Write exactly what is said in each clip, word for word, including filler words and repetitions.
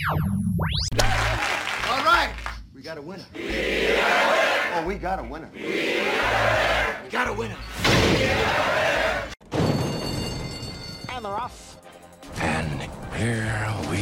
All right, we got a winner. Oh, we got a winner. We got a winner. And they're off. And here we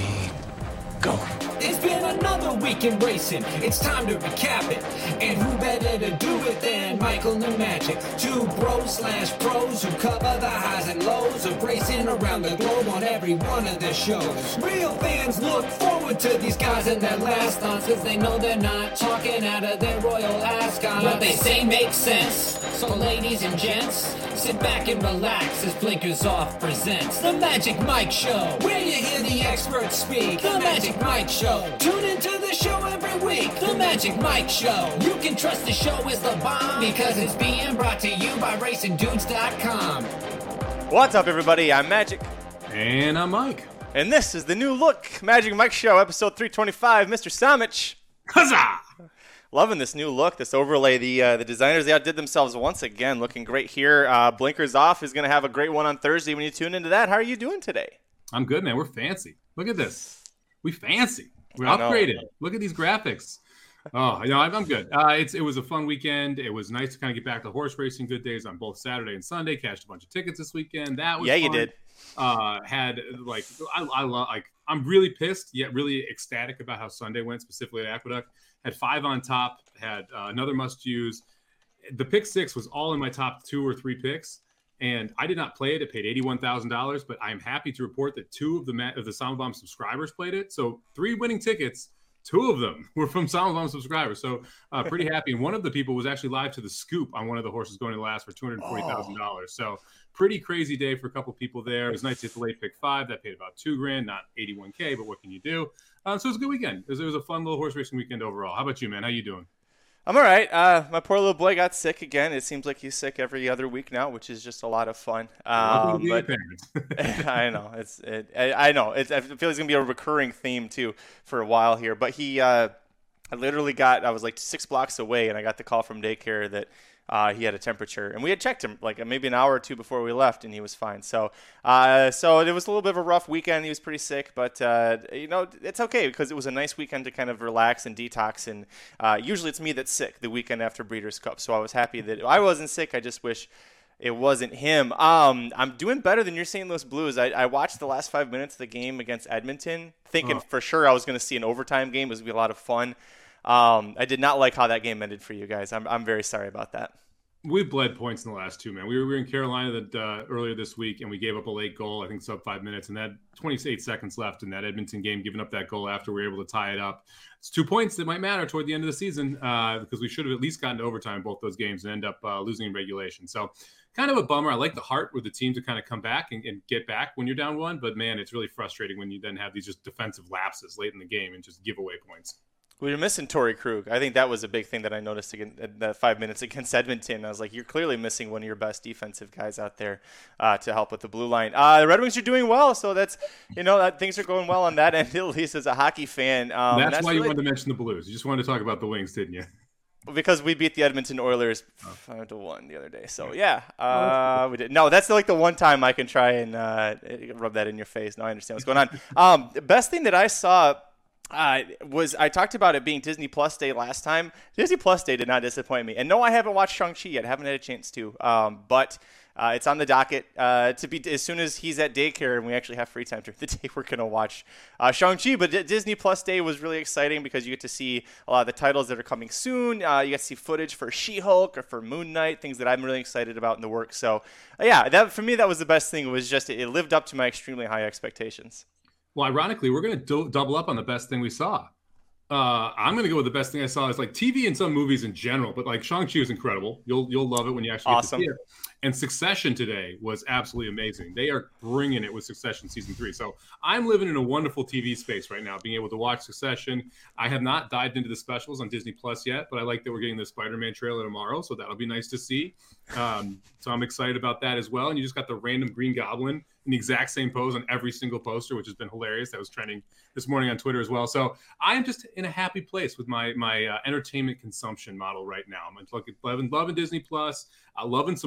go. It's been another week in racing. It's time to recap it. And who better to do it than Michael and Magic? Two bros slash pros who cover the highs and lows of racing around the globe on every one of their shows. Real fans look forward to these guys and their last dance, cause they know they're not talking out of their royal ascot. What they say makes sense. So ladies and gents, sit back and relax as Blinkers Off presents The Magic Mike Show, where you hear the experts speak. The Magic Mike Show. Tune into the show every week. The Magic Mike Show. You can trust the show is the bomb because it's being brought to you by racing dudes dot com. What's up, everybody? I'm Magic. And I'm Mike. And this is the new look Magic Mike Show, episode three twenty-five. Mister Samich. Huzzah! Loving this new look, this overlay. The uh, the designers, they outdid themselves once again. Looking great here. Uh, Blinkers Off is going to have a great one on Thursday when you tune into that. How are you doing today? I'm good, man. We're fancy. Look at this. We fancy. We're I know. upgraded. Look at these graphics. Oh, you know, I'm, I'm good. Uh, it's it was a fun weekend. It was nice to kind of get back to horse racing. Good days on both Saturday and Sunday. Cashed a bunch of tickets this weekend. That was yeah, fun. you did. Uh, had like I, I love like I'm really pissed yet really ecstatic about how Sunday went, specifically at Aqueduct. Had five on top. Had uh, another must use. The pick six was all in my top two or three picks. And I did not play it. It paid eighty-one thousand dollars, but I'm happy to report that two of the ma- of the Soundbomb subscribers played it. So three winning tickets, two of them were from Soundbomb subscribers. So uh, pretty happy. And one of the people was actually live to the scoop on one of the horses going to the last for two hundred forty thousand dollars. So pretty crazy day for a couple people there. It was nice to hit the late pick five. That paid about two grand, not eighty-one K, but what can you do? Um, so it was a good weekend. It was, it was a fun little horse racing weekend overall. How about you, man? How you doing? I'm all right. Uh, my poor little boy got sick again. It seems like he's sick every other week now, which is just a lot of fun. Um, but I know it's. It, I, I know. It's, I feel it's gonna be a recurring theme too for a while here. But he, uh, I literally got. I was like six blocks away, and I got the call from daycare that uh, he had a temperature, and we had checked him like maybe an hour or two before we left, and he was fine. So, uh, so it was a little bit of a rough weekend. He was pretty sick, but uh, you know it's okay because it was a nice weekend to kind of relax and detox. And uh, usually it's me that's sick the weekend after Breeders' Cup, so I was happy that I wasn't sick. I just wish it wasn't him. Um, I'm doing better than your Saint Louis Blues. I, I watched the last five minutes of the game against Edmonton, thinking oh. for sure I was going to see an overtime game. It was going to be a lot of fun. Um, I did not like how that game ended for you guys. I'm I'm very sorry about that. We bled points in the last two, man. We were, we were in Carolina that, uh, earlier this week, and we gave up a late goal, I think sub five minutes, and that twenty-eight seconds left in that Edmonton game, giving up that goal after we were able to tie it up. It's two points that might matter toward the end of the season uh, because we should have at least gotten to overtime in both those games and end up uh, losing in regulation. So kind of a bummer. I like the heart with the team to kind of come back and, and get back when you're down one, but, man, it's really frustrating when you then have these just defensive lapses late in the game and just give away points. We were missing Torrey Krug. I think that was a big thing that I noticed again in the five minutes against Edmonton. I was like, you're clearly missing one of your best defensive guys out there uh, to help with the blue line. Uh, the Red Wings are doing well, so that's, you know, that things are going well on that end, at least as a hockey fan. Um, that's, that's why really, you wanted to mention the Blues. You just wanted to talk about the Wings, didn't you? Because we beat the Edmonton Oilers five to one the other day. So, yeah, uh, we did. No, that's like the one time I can try and uh, rub that in your face. Now I understand what's going on. Um, the best thing that I saw Uh, was I talked about it being Disney Plus Day last time. Disney Plus Day did not disappoint me. And no, I haven't watched Shang-Chi yet. I haven't had a chance to. Um, but uh, it's on the docket uh, to be as soon as he's at daycare and we actually have free time during the day, we're going to watch uh, Shang-Chi. But D- Disney Plus Day was really exciting because you get to see a lot of the titles that are coming soon. Uh, you get to see footage for She-Hulk or for Moon Knight, things that I'm really excited about in the works. So, uh, yeah, that for me, that was the best thing. It was just it lived up to my extremely high expectations. Well, ironically, we're going to do- double up on the best thing we saw. Uh, I'm going to go with the best thing I saw is like T V and some movies in general, but like Shang-Chi is incredible. You'll you'll love it when you actually awesome. get to see it. And Succession today was absolutely amazing. They are bringing it with Succession season three. So I'm living in a wonderful T V space right now, being able to watch Succession. I have not dived into the specials on Disney Plus yet, but I like that we're getting the Spider-Man trailer tomorrow, so that'll be nice to see. Um, so I'm excited about that as well. And you just got the random Green Goblin in the exact same pose on every single poster, which has been hilarious. That was trending this morning on Twitter as well. So I am just in a happy place with my my uh, entertainment consumption model right now. I'm loving, loving Disney Plus. I'm loving some Bluey.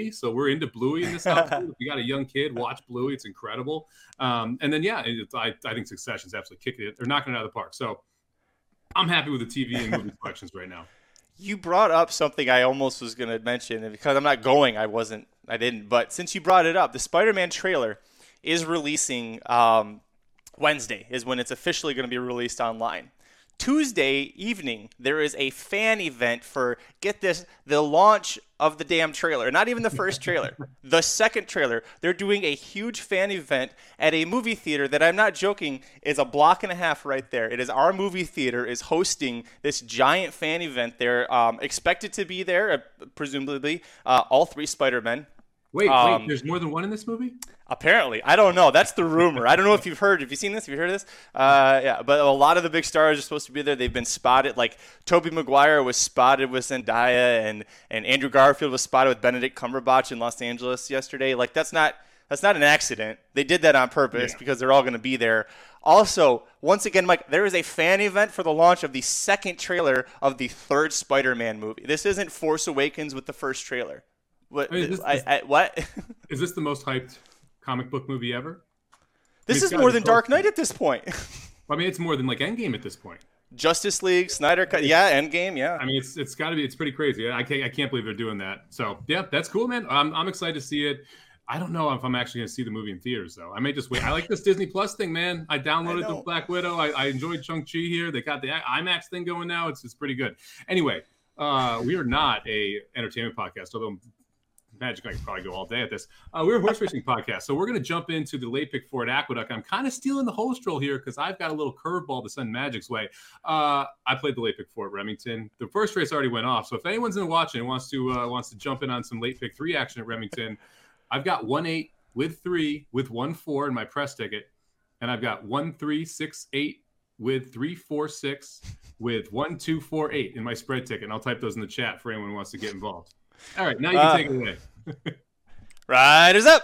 Bluey, so we're into Bluey in this house. If you got a young kid, watch Bluey. It's incredible. Um, and then, yeah, it, I, I think Succession's absolutely kicking it. They're knocking it out of the park. So I'm happy with the T V and movie collections right now. You brought up something I almost was going to mention, and because I'm not going, I wasn't, I didn't. But since you brought it up, the Spider-Man trailer is releasing um, Wednesday is when it's officially going to be released online. Tuesday evening, there is a fan event for, get this, the launch of the damn trailer. Not even the first trailer, the second trailer. They're doing a huge fan event at a movie theater that, I'm not joking, is a block and a half right there. It is our movie theater is hosting this giant fan event. They're um, expected to be there, uh, presumably, uh, all three Spider-Men. Wait, Um, wait, there's more than one in this movie? Apparently. I don't know. That's the rumor. I don't know if you've heard. Have you seen this? Have you heard of this? Uh, yeah, but a lot of the big stars are supposed to be there. They've been spotted. Like, Tobey Maguire was spotted with Zendaya, and, and Andrew Garfield was spotted with Benedict Cumberbatch in Los Angeles yesterday. Like, that's not that's not an accident. They did that on purpose yeah. because they're all going to be there. Also, once again, Mike, there is a fan event for the launch of the second trailer of the third Spider-Man movie. This isn't Force Awakens with the first trailer. What? I mean, this, I, I, what? Is this the most hyped comic book movie ever? This I mean, is more than Dark Knight at this point. I mean, it's more than like Endgame at this point. Justice League, Snyder Cut, yeah, Endgame, yeah. I mean, it's it's got to be. It's pretty crazy. I can't I can't believe they're doing that. So yeah, that's cool, man. I'm I'm excited to see it. I don't know if I'm actually going to see the movie in theaters though. I may just wait. I like this Disney Plus thing, man. I downloaded I the Black Widow. I, I enjoyed Shang-Chi here. They got the IMAX thing going now. It's it's pretty good. Anyway, uh, we are not a entertainment podcast, although. Magic, I could probably go all day at this. Uh, we're a horse racing podcast, so we're going to jump into the late pick four at Aqueduct. I'm kind of stealing the host role here because I've got a little curveball to send Magic's way. Uh, I played the late pick four at Remington. The first race already went off, so if anyone's in watching and wants to uh, wants to jump in on some late pick three action at Remington, I've got one eight with three with one four in my press ticket, and I've got one three six eight with three four six with one two four eight in my spread ticket. And I'll type those in the chat for anyone who wants to get involved. All right, now you can uh, take it away. Riders up.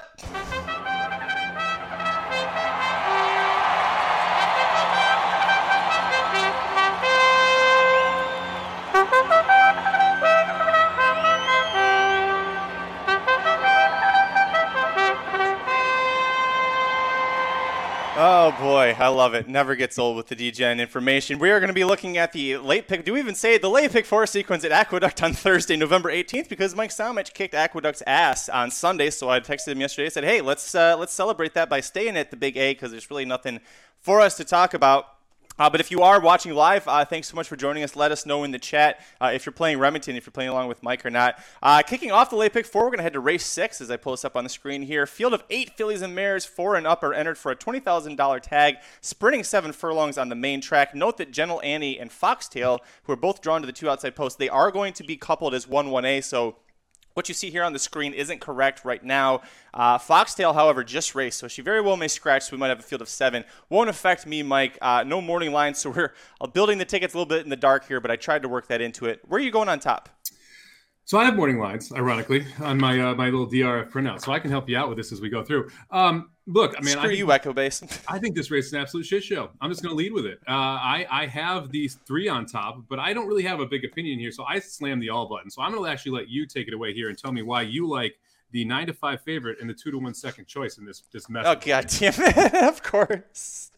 Oh boy, I love it. Never gets old with the D-Gen information. We are going to be looking at the late pick. Do we even say the late pick four sequence at Aqueduct on Thursday, November eighteenth? Because Mike Salmich kicked Aqueduct's ass on Sunday, so I texted him yesterday. I said, "Hey, let's uh, let's celebrate that by staying at the Big A because there's really nothing for us to talk about." Uh, but if you are watching live, uh, thanks so much for joining us. Let us know in the chat uh, if you're playing Remington, if you're playing along with Mike or not. Uh, kicking off the late pick four, we're going to head to race six as I pull this up on the screen here. Field of eight fillies and mares, four and up are entered for a twenty thousand dollars tag, sprinting seven furlongs on the main track. Note that Gentle Annie and Foxtail, who are both drawn to the two outside posts, they are going to be coupled as one one A, so what you see here on the screen isn't correct right now. Uh, Foxtail, however, just raced, so she very well may scratch, so we might have a field of seven. Won't affect me, Mike. Uh, no morning line, so we're uh, building the tickets a little bit in the dark here, but I tried to work that into it. Where are you going on top? So I have morning lines, ironically, on my uh, my little D R F printout, so I can help you out with this as we go through. Um, look, I mean, Screw I think, you, Echo Base. I think this race is an absolute shit show. I'm just going to lead with it. Uh, I, I have these three on top, but I don't really have a big opinion here, so I slammed the all button. So I'm going to actually let you take it away here and tell me why you like the nine to five favorite and the two to one second choice in this this mess. Oh, God damn it. Of course.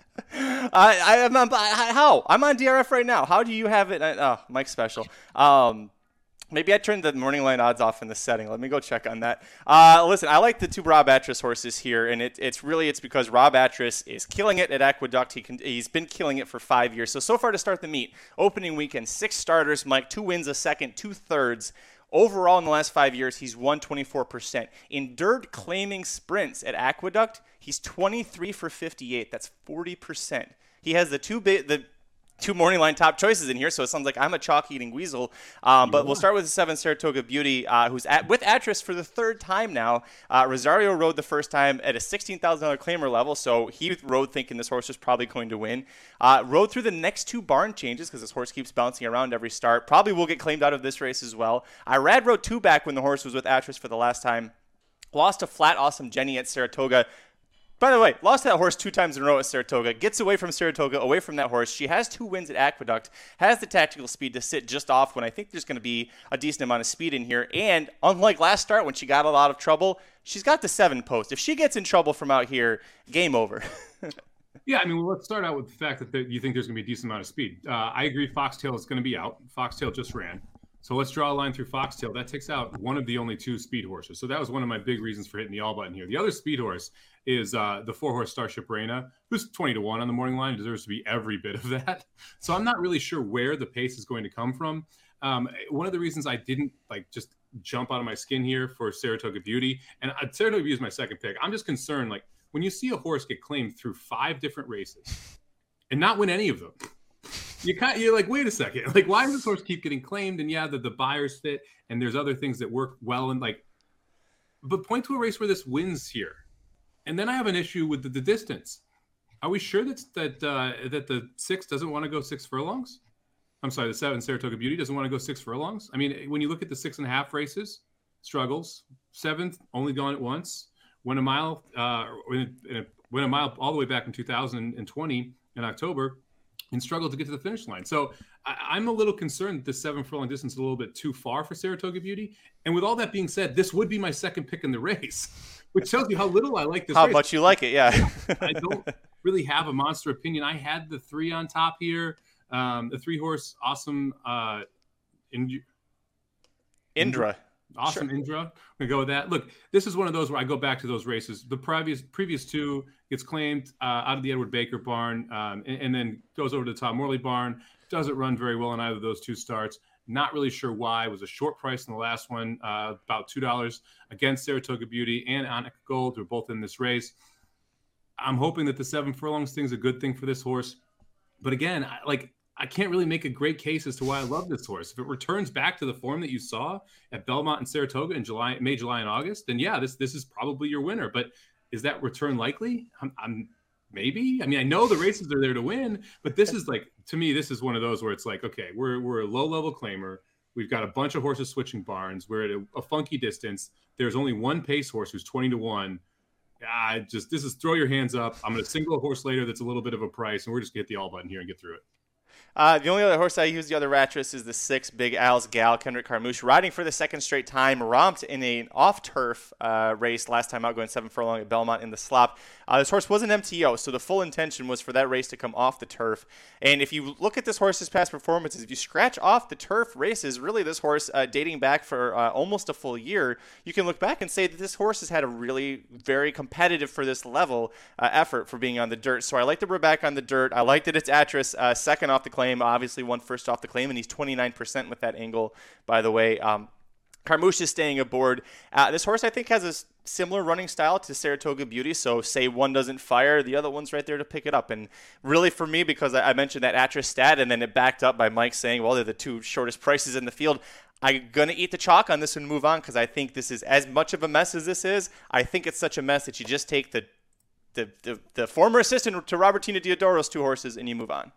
I, I am on, how? I'm on D R F right now. How do you have it? Oh, Mike's special. Um, Maybe I turned the morning line odds off in the setting. Let me go check on that. Uh, listen, I like the two Rob Atras horses here, and it, it's really it's because Rob Atras is killing it at Aqueduct. He can, he's been killing it for five years. So, so far to start the meet, opening weekend, six starters, Mike, two wins a second, two thirds. Overall, in the last five years, he's won twenty-four percent. In dirt claiming sprints at Aqueduct, he's twenty-three for fifty-eight. That's forty percent. He has the two big the two morning line top choices in here, so it sounds like I'm a chalk-eating weasel. Um, but we'll start with the seven Saratoga Beauty, uh, who's at, with Atras for the third time now. Uh, Rosario rode the first time at a sixteen thousand dollars claimer level, so he rode thinking this horse was probably going to win. Uh, rode through the next two barn changes because this horse keeps bouncing around every start. Probably will get claimed out of this race as well. Irad rode two back when the horse was with Atras for the last time. Lost to Flat Awesome Jenny at Saratoga. By the way, lost that horse two times in a row at Saratoga. Gets away from Saratoga, away from that horse. She has two wins at Aqueduct. Has the tactical speed to sit just off when I think there's going to be a decent amount of speed in here. And unlike last start when she got a lot of trouble, she's got the seven post. If she gets in trouble from out here, game over. Yeah, I mean, well, let's start out with the fact that the, you think there's going to be a decent amount of speed. Uh, I agree Foxtail is going to be out. Foxtail just ran. So let's draw a line through Foxtail. That takes out one of the only two speed horses. So that was one of my big reasons for hitting the all button here. The other speed horse is uh, the four-horse Starship Reina, who's twenty to one on the morning line. Deserves to be every bit of that. So I'm not really sure where the pace is going to come from. Um, one of the reasons I didn't like just jump out of my skin here for Saratoga Beauty, and uh, Saratoga Beauty is my second pick. I'm just concerned, like, when you see a horse get claimed through five different races and not win any of them, you kind you're like, wait a second, like, why does this horse keep getting claimed? And yeah, the, the buyers fit, and there's other things that work well, and like, but point to a race where this wins here, and then I have an issue with the, the distance. Are we sure that that uh, that the six doesn't want to go six furlongs? I'm sorry, the seven Saratoga Beauty doesn't want to go six furlongs. I mean, when you look at the six and a half races, struggles. Seventh, only gone it once. Win a mile, uh, win a, win a mile all the way back in two thousand twenty in October, and struggled to get to the finish line. So I, I'm a little concerned that this seven furlong distance is a little bit too far for Saratoga Beauty. And with all that being said, this would be my second pick in the race, which tells you how little I like this how race. much you like it, yeah. I don't really have a monster opinion. I had the three on top here, um, the three horse awesome uh, Ind- Indra. Awesome, sure. Indra. I'm gonna go with that. Look, this is one of those where I go back to those races. The previous previous two gets claimed uh, out of the Edward Baker barn, um, and, and then goes over to the Tom Morley barn. Doesn't run very well in either of those two starts. Not really sure why. It was a short price in the last one, uh, about two dollars against Saratoga Beauty and Anika Gold. They're both in this race. I'm hoping that the seven furlongs thing is a good thing for this horse. But again, I, like. I can't really make a great case as to why I love this horse. If it returns back to the form that you saw at Belmont and Saratoga in July, May, July, and August, then yeah, this this is probably your winner. But is that return likely? I'm, I'm maybe. I mean, I know the races are there to win, but this is like, to me, this is one of those where it's like, okay, we're we're a low level claimer. We've got a bunch of horses switching barns. We're at a, a funky distance. There's only one pace horse who's twenty to one. I just this is throw your hands up. I'm going to single a horse later that's a little bit of a price, and we're just going to hit the all button here and get through it. Uh, the only other horse I use, the other Rattress, is the six Big Al's Gal, Kendrick Carmouche, riding for the second straight time, romped in an off-turf uh, race last time out, going seven furlong at Belmont in the slop. Uh, this horse was an M T O, so the full intention was for that race to come off the turf. And if you look at this horse's past performances, if you scratch off the turf races, really this horse, uh, dating back for uh, almost a full year, you can look back and say that this horse has had a really very competitive for this level uh, effort for being on the dirt. So I like to bring back on the dirt. I like that it's Atris, uh, second off the claim. Obviously won first off the claim, and he's twenty-nine percent with that angle, by the way. Um, Carmouche is staying aboard. Uh, this horse, I think, has a s- similar running style to Saratoga Beauty, so say one doesn't fire, the other one's right there to pick it up. And really for me, because I, I mentioned that Atris stat, and then it backed up by Mike saying, well, they're the two shortest prices in the field, I'm going to eat the chalk on this and move on, because I think this is as much of a mess as this is. I think it's such a mess that you just take the the, the, the former assistant to Robertina Diodoro's two horses and you move on.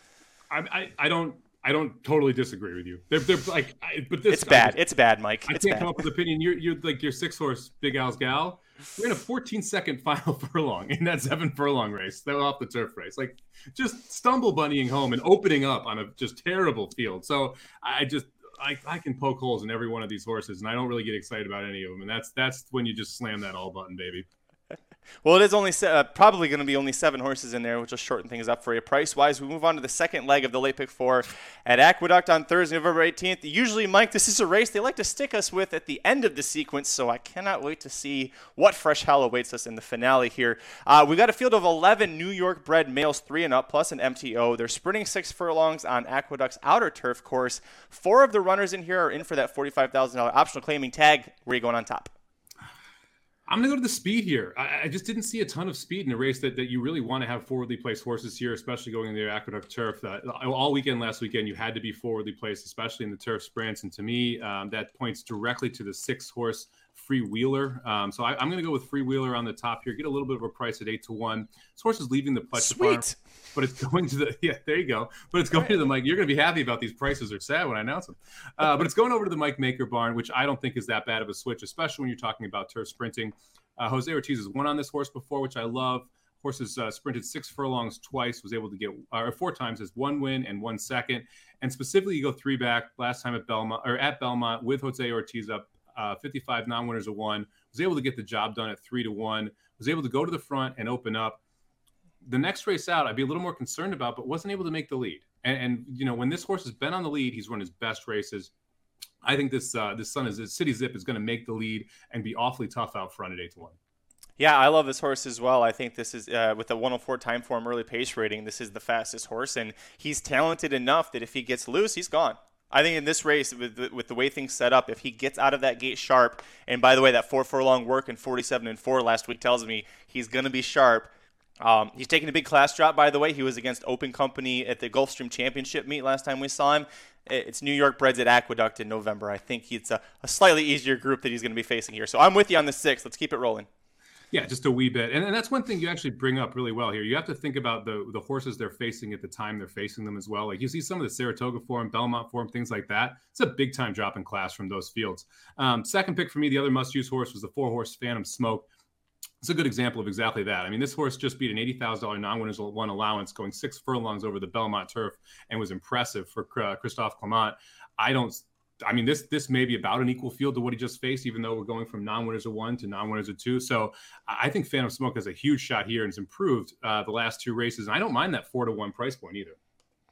I, I, I don't I don't totally disagree with you. They're, they're like, I, but this it's bad. Just, it's bad, Mike. I it's can't bad. come up with an opinion. You're you're like your six horse Big Al's Gal. You're in a fourteen second final furlong in that seven furlong race. That was off the turf race. Like just stumble bunnying home and opening up on a just terrible field. So I just I, I can poke holes in every one of these horses, and I don't really get excited about any of them. And that's that's when you just slam that all button, baby. Well, it is only uh, probably going to be only seven horses in there, which will shorten things up for you. Price-wise, we move on to the second leg of the late pick four at Aqueduct on Thursday, November eighteenth. Usually, Mike, this is a race they like to stick us with at the end of the sequence, so I cannot wait to see what fresh hell awaits us in the finale here. Uh, we got a field of eleven New York-bred males, three and up, plus an M T O. They're sprinting six furlongs on Aqueduct's outer turf course. Four of the runners in here are in for that forty-five thousand dollars optional claiming tag. Where are you going on top? I'm going to go to the speed here. I, I just didn't see a ton of speed in a race that, that you really want to have forwardly placed horses here, especially going in the Aqueduct turf. Uh, all weekend last weekend, you had to be forwardly placed, especially in the turf sprints. And to me, um, that points directly to the six-horse Freewheeler. Um, so I, I'm going to go with Freewheeler on the top here. Get a little bit of a price at eight to one. This horse is leaving the Pletcher Farm, but it's going to the yeah. There you go. But it's going right to the Mike. You're going to be happy about these prices. Are sad when I announce them. Uh, but it's going over to the Mike Maker barn, which I don't think is that bad of a switch, especially when you're talking about turf sprinting. Uh, Jose Ortiz has won on this horse before, which I love. Horse has uh, sprinted six furlongs twice, was able to get uh, four times, has one win and one second. And specifically, you go three back last time at Belmont or at Belmont with Jose Ortiz up uh, fifty-five non-winners of one. Was able to get the job done at three to one. Was able to go to the front and open up. The next race out, I'd be a little more concerned about, but wasn't able to make the lead. And, and you know, when this horse has been on the lead, he's run his best races. I think this uh, this son is City Zip is going to make the lead and be awfully tough out front at eight to one. Yeah, I love this horse as well. I think this is, uh, with the one oh four time form early pace rating, this is the fastest horse, and he's talented enough that if he gets loose, he's gone. I think in this race, with the, with the way things set up, if he gets out of that gate sharp, and by the way, that four furlong work in forty-seven and four last week tells me he's going to be sharp. Um, he's taking a big class drop, by the way. He was against Open Company at the Gulfstream Championship meet last time we saw him. It's New York Breds at Aqueduct in November. I think it's a, a slightly easier group that he's going to be facing here. So I'm with you on the six. Let's keep it rolling. Yeah, just a wee bit. And, and that's one thing you actually bring up really well here. You have to think about the the horses they're facing at the time they're facing them as well. Like you see some of the Saratoga form, Belmont form, things like that. It's a big time drop in class from those fields. Um, second pick for me, the other must-use horse was the four-horse Phantom Smoke. It's a good example of exactly that. I mean, this horse just beat an eighty thousand dollars non-winners one allowance, going six furlongs over the Belmont turf, and was impressive for uh, Christophe Clement. I don't – I mean, this this may be about an equal field to what he just faced, even though we're going from non-winners of one to non-winners of two. So I think Phantom Smoke has a huge shot here and has improved uh, the last two races. And I don't mind that four to one price point either.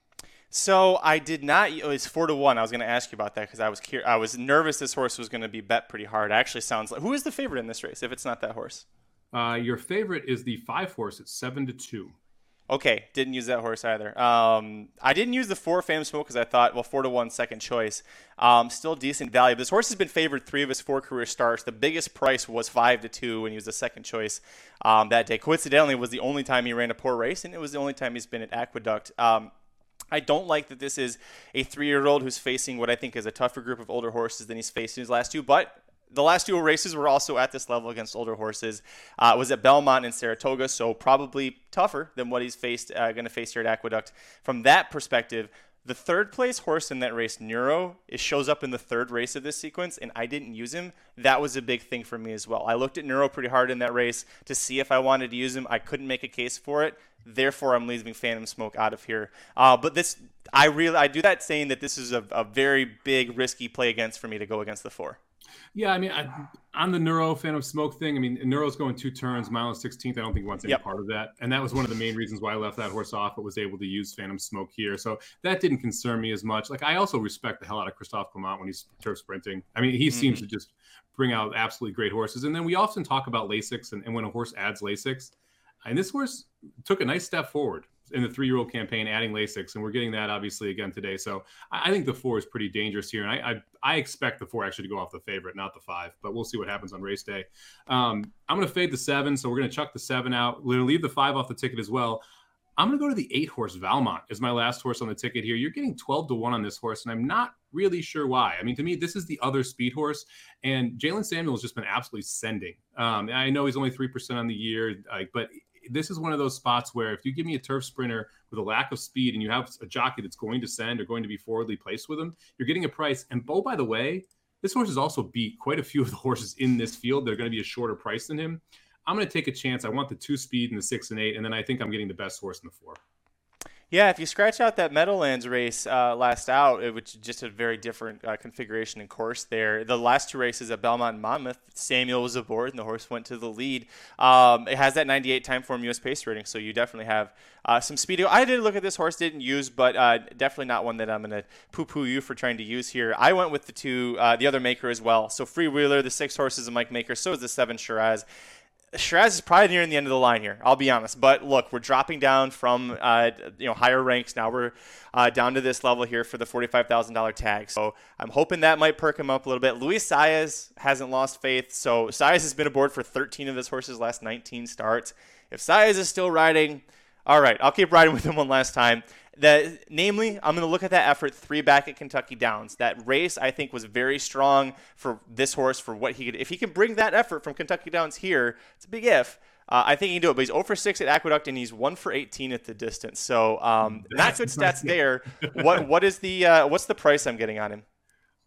So I did not. It was four to one. I was going to ask you about that because I was curious. I was nervous this horse was going to be bet pretty hard. It actually sounds like – who is the favorite in this race if it's not that horse? Uh, your favorite is the five horse at seven to two. Okay, didn't use that horse either. Um, I didn't use the four Phantom Smoke because I thought, well, four to one second choice. Um, still decent value. This horse has been favored three of his four career starts. The biggest price was five to two when he was the second choice um, that day. Coincidentally, it was the only time he ran a poor race, and it was the only time he's been at Aqueduct. Um, I don't like that this is a three-year-old who's facing what I think is a tougher group of older horses than he's faced in his last two, but the last two races were also at this level against older horses. Uh, it was at Belmont and Saratoga, so probably tougher than what he's faced, uh, going to face here at Aqueduct. From that perspective, the third place horse in that race, Neuro, it shows up in the third race of this sequence, and I didn't use him. That was a big thing for me as well. I looked at Neuro pretty hard in that race to see if I wanted to use him. I couldn't make a case for it. Therefore, I'm leaving Phantom Smoke out of here. Uh, but this, I really, I do that saying that this is a, a very big, risky play against for me to go against the four. Yeah, I mean, I, on the Neuro Phantom Smoke thing, I mean, Neuro's going two turns, mile and sixteenth. I don't think he wants any yep. part of that. And that was one of the main reasons why I left that horse off, but was able to use Phantom Smoke here. So that didn't concern me as much. Like, I also respect the hell out of Christophe Clement when he's turf sprinting. I mean, he mm-hmm. seems to just bring out absolutely great horses. And then we often talk about Lasix and, and when a horse adds Lasix. And this horse took a nice step forward in the three-year-old campaign, adding Lasix, and we're getting that obviously again today. So I think the four is pretty dangerous here, and I I, I expect the four actually to go off the favorite, not the five, but we'll see what happens on race day. Um, I'm going to fade the seven, so we're going to chuck the seven out. We're going to leave the five off the ticket as well. I'm going to go to the eight-horse Valmont as my last horse on the ticket here. You're getting twelve to one on this horse, and I'm not really sure why. I mean, to me, this is the other speed horse, and Jalen Samuel has just been absolutely sending. Um, I know he's only three percent on the year, like, but this is one of those spots where if you give me a turf sprinter with a lack of speed and you have a jockey that's going to send or going to be forwardly placed with him, you're getting a price. And oh, by the way, this horse has also beat quite a few of the horses in this field that are going to be a shorter price than him. I'm going to take a chance. I want the two speed and the six and eight, and then I think I'm getting the best horse in the four. Yeah, if you scratch out that Meadowlands race uh, last out, it was just a very different uh, configuration and course there. The last two races at Belmont and Monmouth, Samuel was aboard and the horse went to the lead. Um, it has that ninety-eight time form U S pace rating, so you definitely have uh, some speed. I did look at this horse, didn't use, but uh, definitely not one that I'm going to poo-poo you for trying to use here. I went with the two, uh, the other maker as well. So Freewheeler, the six horses of Mike Maker, so is the seven Shiraz. Shiraz is probably nearing the end of the line here, I'll be honest. But look, we're dropping down from uh, you know higher ranks. Now we're uh, down to this level here for the forty-five thousand dollars tag. So I'm hoping that might perk him up a little bit. Luis Saez hasn't lost faith. So Saez has been aboard for thirteen of this horse's last nineteen starts. If Saez is still riding, all right, I'll keep riding with him one last time. The, namely, I'm going to look at that effort three back at Kentucky Downs. That race, I think, was very strong for this horse for what he could. If he can bring that effort from Kentucky Downs here, it's a big if. Uh, I think he can do it. But he's zero for six at Aqueduct, and he's one for eighteen at the distance. So um, not good stats there. What what is the uh, what's the price I'm getting on him?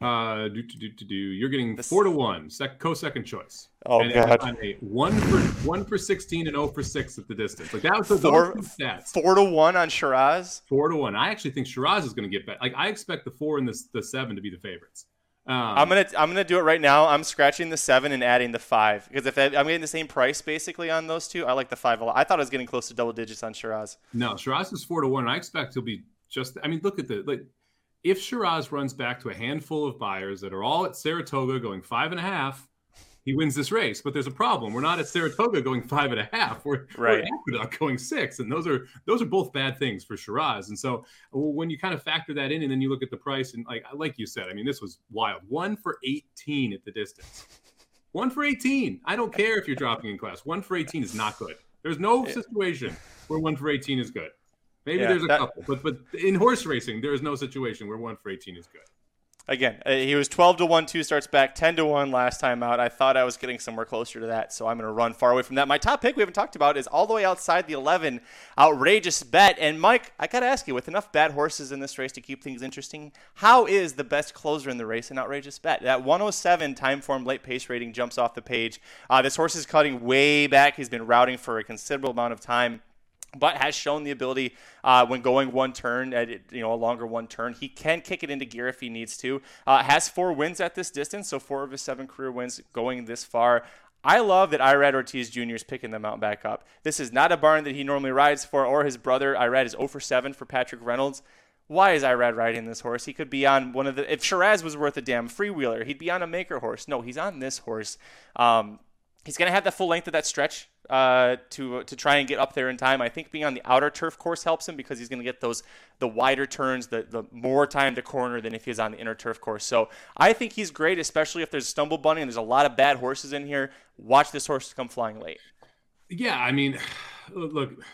Uh, do, do, do, do, do. You're getting four to one, sec, co-second choice. Oh and god, on a one for one for sixteen and zero for six at the distance. Like that was the four, stats. Four to one on Shiraz. Four to one. I actually think Shiraz is going to get better. Like I expect the four and the the seven to be the favorites. Um, I'm gonna I'm gonna do it right now. I'm scratching the seven and adding the five because if I, I'm getting the same price basically on those two, I like the five a lot. I thought I was getting close to double digits on Shiraz. No, Shiraz is four to one. And I expect he'll be just. I mean, look at the like. If Shiraz runs back to a handful of buyers that are all at Saratoga going five and a half, he wins this race. But there's a problem. We're not at Saratoga going five and a half. We're, right. we're at Aqueduct going six. And those are those are both bad things for Shiraz. And so when you kind of factor that in and then you look at the price and like like you said, I mean, this was wild. One for eighteen at the distance. One for eighteen. I don't care if you're dropping in class. One for eighteen is not good. There's no situation where one for eighteen is good. Maybe yeah, there's a that, couple, but but in horse racing, there is no situation where one for eighteen is good. Again, uh, he was twelve to one, two starts back, ten to one last time out. I thought I was getting somewhere closer to that, so I'm going to run far away from that. My top pick we haven't talked about is all the way outside the eleven, Outrageous Bet. And Mike, I got to ask you, with enough bad horses in this race to keep things interesting, how is the best closer in the race an Outrageous Bet? That one oh seven time form late pace rating jumps off the page. Uh, this horse is cutting way back. He's been routing for a considerable amount of time, but has shown the ability uh, when going one turn, at you know a longer one turn, he can kick it into gear if he needs to. Uh, has four wins at this distance, so four of his seven career wins going this far. I love that Irad Ortiz Junior is picking them out back up. This is not a barn that he normally rides for, or his brother. Irad is oh for seven for Patrick Reynolds. Why is Irad riding this horse? He could be on one of the – if Shiraz was worth a damn freewheeler, he'd be on a maker horse. No, he's on this horse. Um, he's going to have the full length of that stretch uh, to to try and get up there in time. I think being on the outer turf course helps him because he's going to get those the wider turns, the, the more time to corner than if he's on the inner turf course. So I think he's great, especially if there's a stumble bunny and there's a lot of bad horses in here. Watch this horse come flying late. Yeah, I mean, look –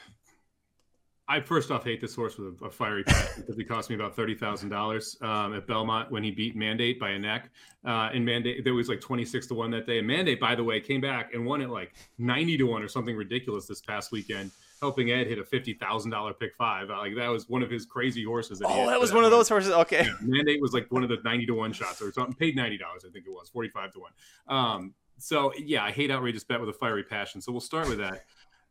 I first off hate this horse with a, a fiery pass because he cost me about thirty thousand dollars um, at Belmont when he beat Mandate by a neck. Uh, and Mandate, there was like twenty-six to one that day. And Mandate, by the way, came back and won it like ninety to one or something ridiculous this past weekend, helping Ed hit a fifty thousand dollars pick five. Like that was one of his crazy horses. That oh, that was that one of those horses. Okay. Yeah, Mandate was like one of the ninety to one shots or something. Paid ninety dollars, I think it was, forty-five to one. Um, so, yeah, I hate Outrageous Bet with a fiery passion. So we'll start with that.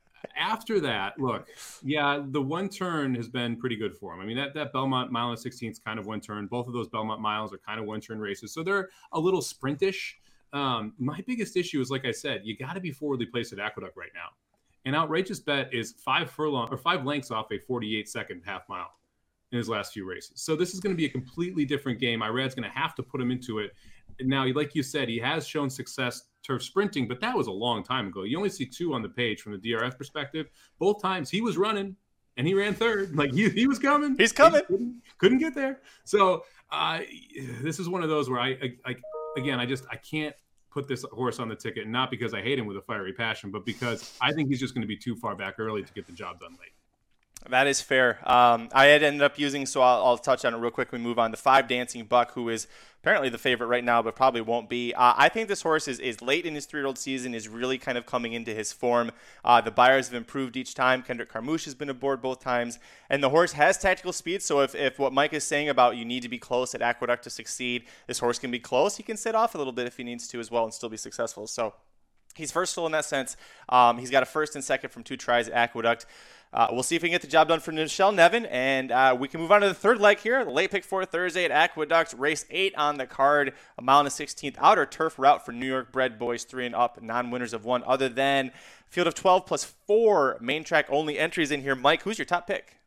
After that, look, yeah, the one turn has been pretty good for him. I mean, that, that Belmont mile and sixteen is kind of one turn. Both of those Belmont miles are kind of one turn races. So they're a little sprintish. Um, my biggest issue is, like I said, you got to be forwardly placed at Aqueduct right now. And Outrageous Bet is five furlong or five lengths off a forty-eight second half mile in his last few races. So this is going to be a completely different game. Irad's going to have to put him into it. Now, like you said, he has shown success turf sprinting, but that was a long time ago. You only see two on the page from the D R F perspective. Both times he was running and he ran third. Like he, he was coming. He's coming. He couldn't, couldn't get there. So uh, this is one of those where I, I, I, again, I just, I can't put this horse on the ticket, not because I hate him with a fiery passion, but because I think he's just going to be too far back early to get the job done late. That is fair. Um, I had ended up using, so I'll, I'll touch on it real quick. We move on. The five Dancing Buck, who is apparently the favorite right now, but probably won't be. Uh, I think this horse is, is late in his three-year-old season, is really kind of coming into his form. Uh, the buyers have improved each time. Kendrick Carmouche has been aboard both times. And the horse has tactical speed, so if, if what Mike is saying about you need to be close at Aqueduct to succeed, this horse can be close. He can sit off a little bit if he needs to as well and still be successful. So he's versatile in that sense. Um, he's got a first and second from two tries at Aqueduct. Uh, we'll see if we can get the job done for Michelle Nevin, and uh, we can move on to the third leg here. The late pick for Thursday at Aqueduct, race eight on the card, a mile and a sixteenth outer turf route for New York bred boys, three and up, non-winners of one other than field of twelve plus four main track only entries in here. Mike, who's your top pick?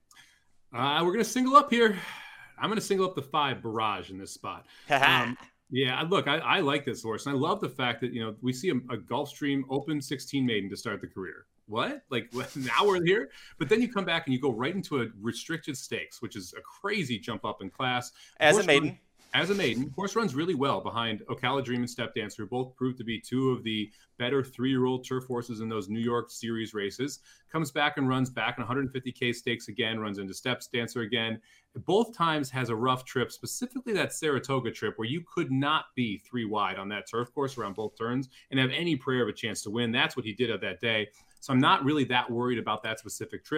Uh, we're going to single up here. I'm going to single up the five Barrage in this spot. um, yeah, look, I, I like this horse, and I love the fact that, you know, we see a, a Gulfstream Open sixteen maiden to start the career. What? Like, now we're here? But then you come back and you go right into a restricted stakes, which is a crazy jump up in class. As a maiden. Runs, as a maiden. Horse runs really well behind Ocala Dream and Step Dancer, who both proved to be two of the better three-year-old turf horses in those New York Series races. Comes back and runs back in one fifty K stakes again, runs into Step Dancer again. Both times has a rough trip, specifically that Saratoga trip, where you could not be three wide on that turf course around both turns and have any prayer of a chance to win. That's what he did at that day. So I'm not really that worried about that specific trip.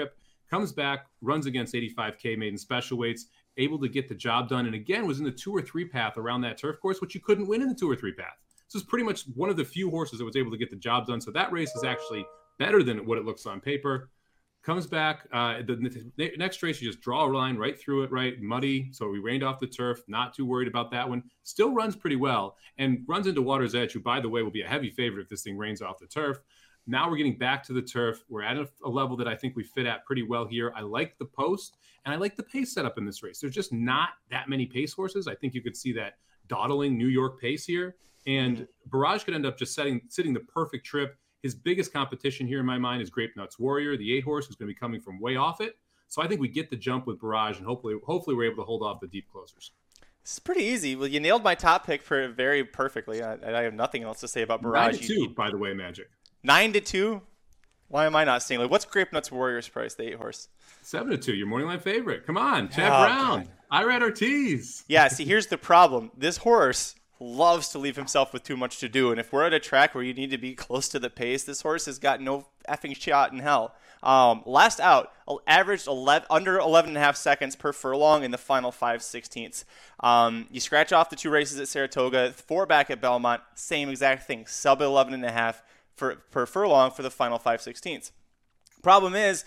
Comes back, runs against eighty-five K maiden special weights, able to get the job done. And again, was in the two or three path around that turf course, which you couldn't win in the two or three path. This is pretty much one of the few horses that was able to get the job done. So that race is actually better than what it looks on paper. Comes back. Uh, the, the next race, you just draw a line right through it, right? Muddy. So we rained off the turf. Not too worried about that one. Still runs pretty well and runs into Water's Edge, who, by the way, will be a heavy favorite if this thing rains off the turf. Now we're getting back to the turf. We're at a, a level that I think we fit at pretty well here. I like the post, and I like the pace setup in this race. There's just not that many pace horses. I think you could see that dawdling New York pace here. And Barrage could end up just setting, sitting the perfect trip. His biggest competition here in my mind is Grape Nuts Warrior, the eight horse, who's going to be coming from way off it. So I think we get the jump with Barrage, and hopefully hopefully we're able to hold off the deep closers. It's pretty easy. Well, you nailed my top pick for very perfectly. I, I have nothing else to say about Barrage. Nine to two, by the way, Magic. Nine to two? Why am I not seeing? Like, what's Grape Nuts Warrior's price, the eight horse? Seven to two, your morning line favorite. Come on, Chad Oh, Brown, Irad Ortiz. Yeah, see, here's the problem. This horse loves to leave himself with too much to do. And if we're at a track where you need to be close to the pace, this horse has got no effing shot in hell. Um, last out, averaged eleven, under eleven and a half seconds per furlong in the final five sixteenths. Um, you scratch off the two races at Saratoga, four back at Belmont, same exact thing, sub eleven and a half for, per furlong for the final five sixteenths. Problem is,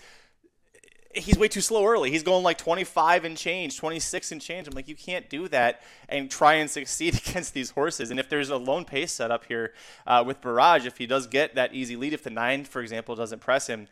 he's way too slow early. He's going like twenty-five and change, twenty-six and change. I'm like, you can't do that and try and succeed against these horses. And if there's a lone pace set up here uh, with Barrage, if he does get that easy lead, if the nine, for example, doesn't press him,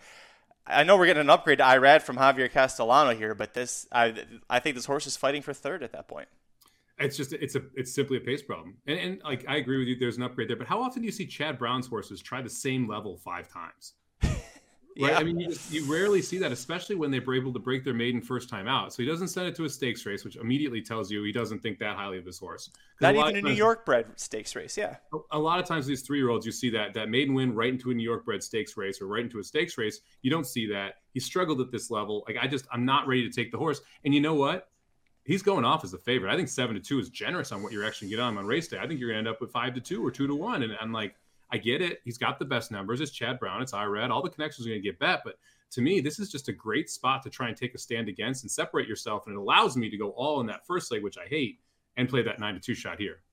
I know we're getting an upgrade to Irad from Javier Castellano here, but this, I, I think this horse is fighting for third at that point. It's just, it's a, it's simply a pace problem. And, and like, I agree with you, there's an upgrade there, but how often do you see Chad Brown's horses try the same level five times? Right? Yeah. I mean, you, just, you rarely see that, especially when they're able to break their maiden first time out. So he doesn't send it to a stakes race, which immediately tells you he doesn't think that highly of this horse. Not even a New York bred stakes race, yeah. A lot of times these three-year-olds, you see that that maiden win right into a New York bred stakes race or right into a stakes race. You don't see that. He struggled at this level. Like, I just, I'm not ready to take the horse. And you know what? He's going off as a favorite. I think seven to two is generous on what you're actually getting on him on race day. I think you're going to end up with five to two or two to one. And I'm like, I get it. He's got the best numbers. It's Chad Brown. It's Irad. All the connections are going to get bet. But to me, this is just a great spot to try and take a stand against and separate yourself. And it allows me to go all in that first leg, which I hate, and play that nine to two shot here.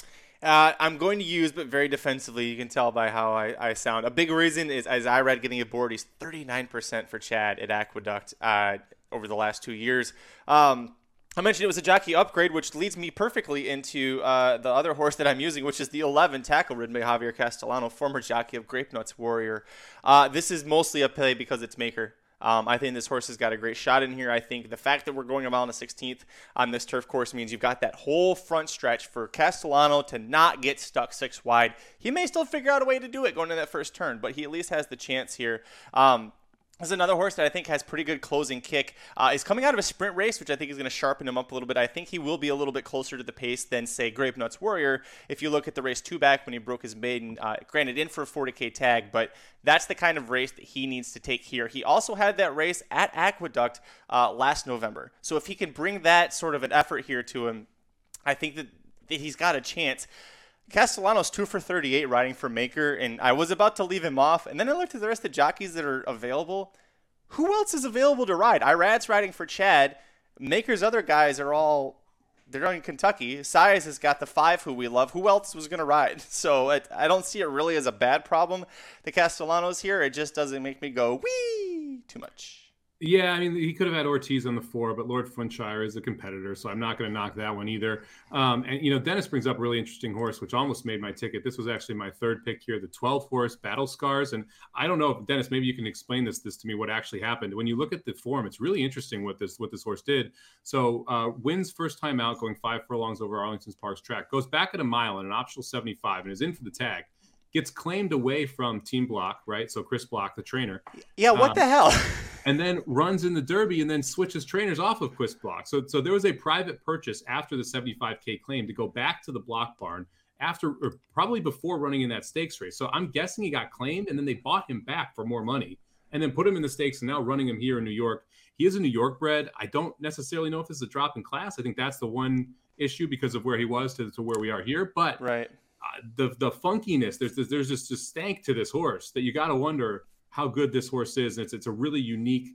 Uh, I'm going to use, but very defensively. You can tell by how I, I sound. A big reason is, as Irad getting aboard, he's thirty-nine percent for Chad at Aqueduct uh, over the last two years. Um, I mentioned it was a jockey upgrade, which leads me perfectly into uh, the other horse that I'm using, which is the eleven, tackle ridden by Javier Castellano, former jockey of Grape Nuts Warrior. Uh, this is mostly a play because it's Maker. Um, I think this horse has got a great shot in here. I think the fact that we're going a mile and a sixteenth on this turf course means you've got that whole front stretch for Castellano to not get stuck six wide. He may still figure out a way to do it going to that first turn, but he at least has the chance here. Um, There's another horse that I think has pretty good closing kick. Uh, he's coming out of a sprint race, which I think is going to sharpen him up a little bit. I think he will be a little bit closer to the pace than, say, Grape Nuts Warrior. If you look at the race two back when he broke his maiden, uh, granted in for a forty K tag, but that's the kind of race that he needs to take here. He also had that race at Aqueduct uh, last November. So if he can bring that sort of an effort here to him, I think that, that he's got a chance. Castellano's two for thirty-eight riding for Maker, and I was about to leave him off, and then I looked at the rest of the jockeys that are available. Who else is available to ride? Irad's riding for Chad. Maker's other guys are all, they're in Kentucky. Size has got the five who we love. Who else was going to ride? So it, I don't see it really as a bad problem, the Castellanos here. It just doesn't make me go, wee, too much. Yeah, I mean, he could have had Ortiz on the four, but Lord Flintshire is a competitor, so I'm not going to knock that one either. Um, and, you know, Dennis brings up a really interesting horse, which almost made my ticket. This was actually my third pick here, the twelve horse Battle Scars. And I don't know if, Dennis, maybe you can explain this this to me, what actually happened. When you look at the form, it's really interesting what this what this horse did. So uh, wins first time out, going five furlongs over Arlington Park's track, goes back at a mile in an optional seventy-five and is in for the tag. Gets claimed away from Team Block, right? So Chris Block, the trainer. Yeah, what um, the hell? And then runs in the Derby and then switches trainers off of Chris Block. So, so there was a private purchase after the seventy-five K claim to go back to the Block barn after, or probably before running in that stakes race. So I'm guessing he got claimed and then they bought him back for more money and then put him in the stakes and now running him here in New York. He is a New York bred. I don't necessarily know if this is a drop in class. I think that's the one issue because of where he was to, to where we are here. But right. Uh, the the funkiness, there's there's, there's just a stank to this horse that you got to wonder how good this horse is. And it's it's a really unique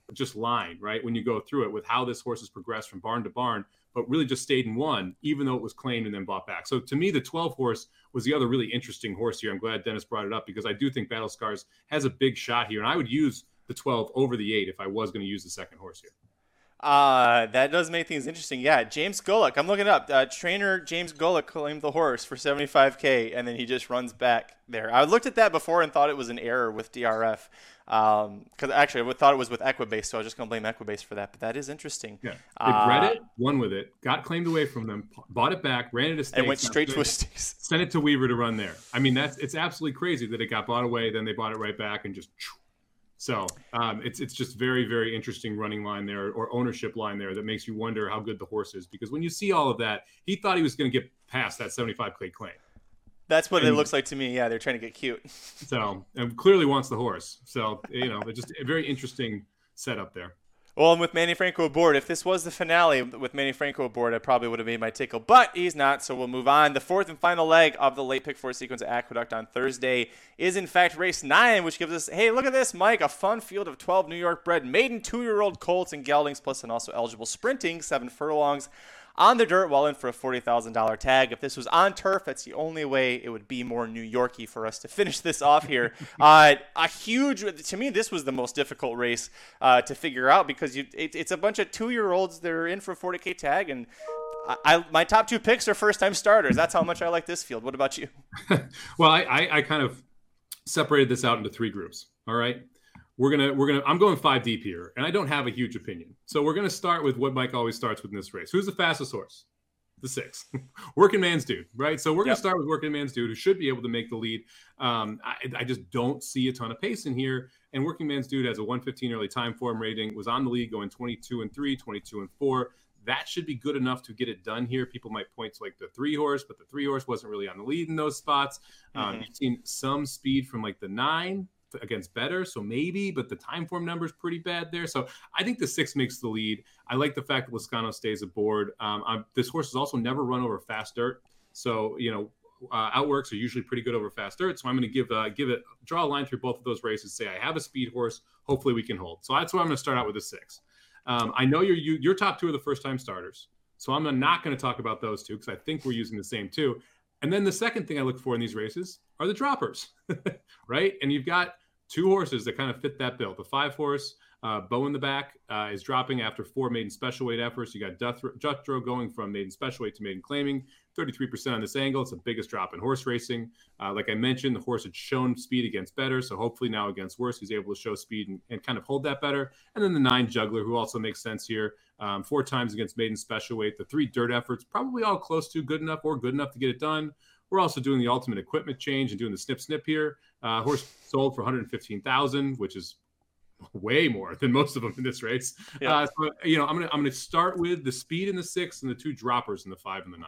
just line, right? When you go through it with how this horse has progressed from barn to barn, but really just stayed in one, even though it was claimed and then bought back. So to me, the twelve horse was the other really interesting horse here. I'm glad Dennis brought it up because I do think Battle Scars has a big shot here. And I would use the twelve over the eight if I was going to use the second horse here. Uh, that does make things interesting. Yeah, James Golick. I'm looking it up. Uh, trainer James Golick claimed the horse for seventy-five K, and then he just runs back there. I looked at that before and thought it was an error with D R F. Um, because actually I thought it was with Equibase, so I was just going to blame Equibase for that. But that is interesting. Yeah, they uh, bred it, won with it, got claimed away from them, bought it back, ran it to stakes, and went straight to a stakes. Sent it to Weaver to run there. I mean, that's it's absolutely crazy that it got bought away, then they bought it right back and just. So um, it's it's just very, very interesting running line there or ownership line there that makes you wonder how good the horse is. Because when you see all of that, he thought he was going to get past that seventy-five K claim. That's what and, it looks like to me. Yeah, they're trying to get cute. So and clearly wants the horse. So, you know, it's just a very interesting setup there. Well, and with Manny Franco aboard, if this was the finale with Manny Franco aboard, I probably would have made my tickle. But he's not, so we'll move on. The fourth and final leg of the late pick four sequence at Aqueduct on Thursday is, in fact, race nine, which gives us, hey, look at this, Mike, a fun field of twelve New York-bred maiden two-year-old colts and geldings, plus an also eligible sprinting, seven furlongs on the dirt, well in for a forty thousand dollars tag. If this was on turf, that's the only way it would be more New Yorky for us to finish this off here. uh, a huge, to me, this was the most difficult race uh, to figure out because you, it, it's a bunch of two-year-olds that are in for a forty K tag, and I, I, my top two picks are first-time starters. That's how much I like this field. What about you? Well, I, I, I kind of separated this out into three groups. All right. We're gonna we're gonna I'm going five deep here, and I don't have a huge opinion. So we're gonna start with what Mike always starts with in this race. Who's the fastest horse? The six. Working Man's Dude, right? So we're gonna yep. start with Working Man's Dude, who should be able to make the lead. Um, I, I just don't see a ton of pace in here. And Working Man's Dude has a one fifteen early time form rating, was on the lead going twenty-two and three, twenty-two and four. That should be good enough to get it done here. People might point to like the three horse, but the three horse wasn't really on the lead in those spots. Mm-hmm. Um, you've seen some speed from like the nine against better, so maybe, but the time form number is pretty bad there. So I think the six makes the lead. I like the fact that Loscano stays aboard. Um, I'm, this horse has also never run over fast dirt, so you know uh, outworks are usually pretty good over fast dirt. So I'm going to give uh, give it draw a line through both of those races. Say I have a speed horse. Hopefully we can hold. So that's why I'm going to start out with a six. Um, I know your you, your top two are the first time starters, so I'm not going to talk about those two because I think we're using the same two. And then the second thing I look for in these races are the droppers, right? And you've got two horses that kind of fit that bill. The five horse, uh, Bow in the back, uh, is dropping after four maiden special weight efforts. You got Jutro going from maiden special weight to maiden claiming, thirty-three percent on this angle. It's the biggest drop in horse racing. Uh, like I mentioned, the horse had shown speed against better, so hopefully now against worse, he's able to show speed and, and kind of hold that better. And then the nine Juggler, who also makes sense here, um, four times against maiden special weight. The three dirt efforts, probably all close to good enough or good enough to get it done. We're also doing the ultimate equipment change and doing the snip snip here. Uh, horse sold for one hundred fifteen thousand dollars, which is way more than most of them in this race. Yeah. Uh, so, you know, I'm gonna I'm gonna start with the speed in the six and the two droppers in the five and the nine.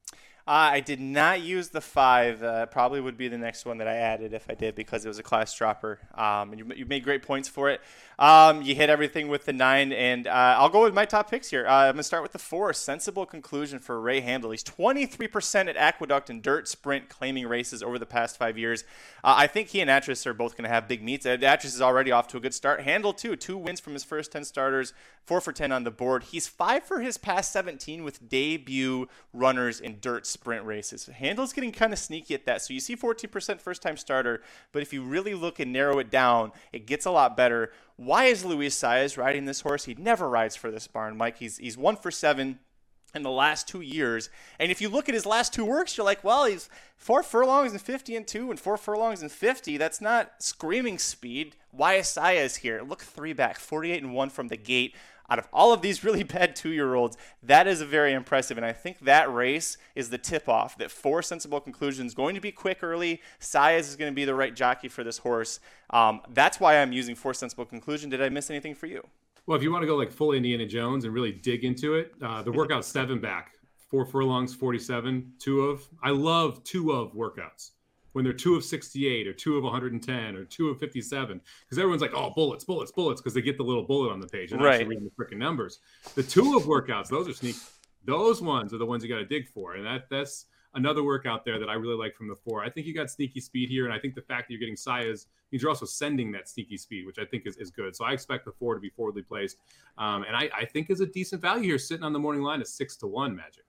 Uh, I did not use the five. Uh, probably would be the next one that I added if I did because it was a class dropper. Um, and you, you made great points for it. Um, you hit everything with the nine, and uh, I'll go with my top picks here. Uh, I'm going to start with the four. Sensible Conclusion for Ray Handel. He's twenty-three percent at Aqueduct and Dirt Sprint claiming races over the past five years. Uh, I think he and Atris are both going to have big meets. Atris is already off to a good start. Handel, too. Two wins from his first ten starters, four for ten on the board. He's five for his past seventeen with debut runners in Dirt Sprint races. Handel's getting kind of sneaky at that. So you see fourteen percent first-time starter, but if you really look and narrow it down, it gets a lot better. Why is Luis Saez riding this horse? He never rides for this barn, Mike. He's he's one for seven in the last two years. And if you look at his last two works, you're like, well, he's four furlongs and fifty and two and four furlongs and fifty. That's not screaming speed. Why is Saez here? Look, three back, forty-eight and one from the gate. Out of all of these really bad two-year-olds, that is a very impressive. And I think that race is the tip-off that four Sensible Conclusions going to be quick early. Saez is going to be the right jockey for this horse. Um, that's why I'm using four Sensible Conclusion. Did I miss anything for you? Well, if you want to go like full Indiana Jones and really dig into it, uh, the workout seven back, four furlongs, forty-seven, two of. I love two of workouts. When they're two of sixty-eight or two of one hundred ten or two of fifty-seven, because everyone's like, oh, bullets, bullets, bullets, because they get the little bullet on the page and right. actually reading the freaking numbers. The two of workouts, those are sneaky. Those ones are the ones you got to dig for, and that that's another work out there that I really like from the four. I think you got sneaky speed here, and I think the fact that you're getting Sayas means you're also sending that sneaky speed, which I think is, is good. So I expect the four to be forwardly placed, um, and I, I think is a decent value here, sitting on the morning line at six to one. Magic.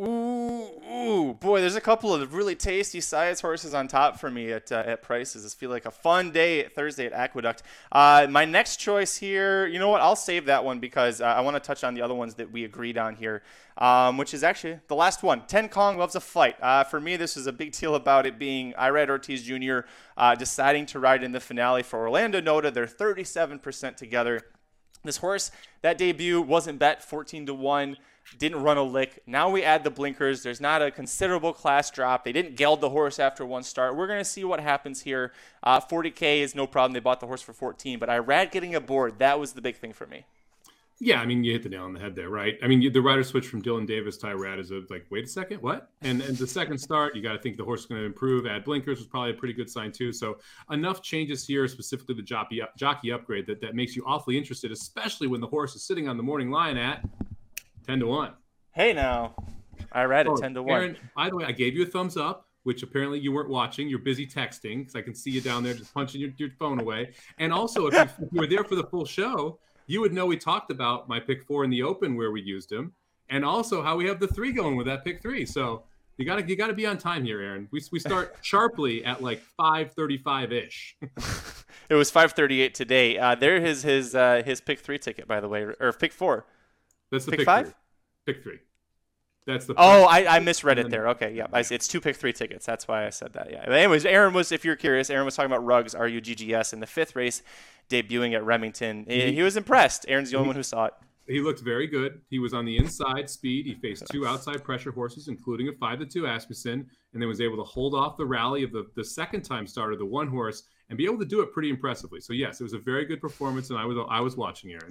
Ooh, ooh, boy, there's a couple of really tasty Sayas horses on top for me at uh, at prices. This feel like a fun day at Thursday at Aqueduct. Uh, my next choice here, you know what? I'll save that one because uh, I want to touch on the other ones that we agreed on here, um, which is actually the last one. Ten Kong Loves a Fight. Uh, for me, this is a big deal about it being Irad Ortiz Junior uh, deciding to ride in the finale for Orlando Nota. They're thirty-seven percent together. This horse, that debut wasn't bet fourteen to one. Didn't run a lick. Now we add the blinkers. There's not a considerable class drop. They didn't geld the horse after one start. We're going to see what happens here. Uh, forty K is no problem. They bought the horse for fourteen, but Irad getting aboard, that was the big thing for me. Yeah, I mean, you hit the nail on the head there, right? I mean, you, the rider switch from Dylan Davis to Irad is a, like, wait a second, what? And and the second start, you got to think the horse is going to improve. Add blinkers was probably a pretty good sign too. So enough changes here, specifically the jockey, up, jockey upgrade, that, that makes you awfully interested, especially when the horse is sitting on the morning line at ten to one. Hey now, Irad oh, at ten to one. Aaron, by the way, I gave you a thumbs up, which apparently you weren't watching. You're busy texting because I can see you down there just punching your, your phone away. And also, if you, if you were there for the full show, you would know we talked about my pick four in the open where we used him, and also how we have the three going with that pick three. So you gotta you gotta be on time here, Aaron. We we start sharply at like five thirty-five ish. It was five thirty-eight today. Uh, there his his uh, his pick three ticket, by the way, or pick four. That's the pick, pick five. Three. Pick three. That's the. Oh, I, I misread it there. Okay, yeah, I, it's two pick three tickets. That's why I said that. Yeah. But anyways, Aaron was, if you're curious, Aaron was talking about Ruggs R U G G S in the fifth race, debuting at Remington. He, he was impressed. Aaron's the only one who saw it. He looked very good. He was on the inside speed. He faced two outside pressure horses, including a five to two Asmussen, and then was able to hold off the rally of the, the second time starter, the one horse, and be able to do it pretty impressively. So yes, it was a very good performance, and I was I was watching, Aaron.